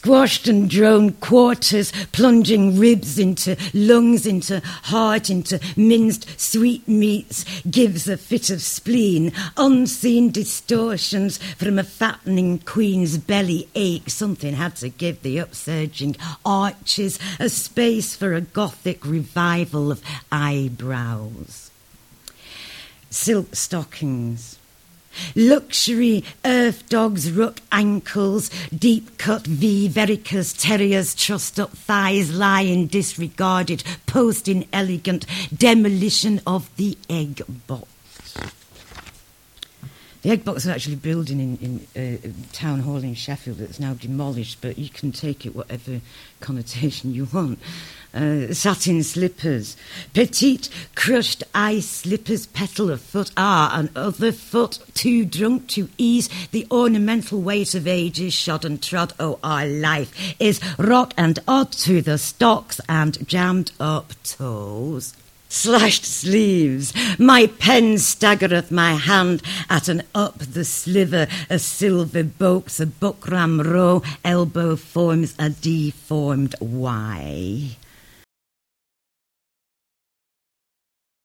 squashed and droned quarters, plunging ribs into lungs, into heart, into minced sweetmeats, gives a fit of spleen, unseen distortions from a fattening queen's belly ache. Something had to give the upsurging arches a space for a Gothic revival of eyebrows. Silk stockings, luxury earth dogs, rook ankles, deep-cut V vericas terriers, trussed-up thighs, lying disregarded, post-inelegant demolition of the egg box. The egg box is actually a building in Town Hall in Sheffield that's now demolished, but you can take it whatever connotation you want. Satin slippers, petite crushed ice slippers, petal of foot, and other foot, too drunk to ease the ornamental weight of ages, shod and trod. Oh, our life is rock and odd to the stocks and jammed up toes. Slashed sleeves, my pen staggereth my hand at an up the sliver, a silver bulks, a buckram row, elbow forms a deformed Y.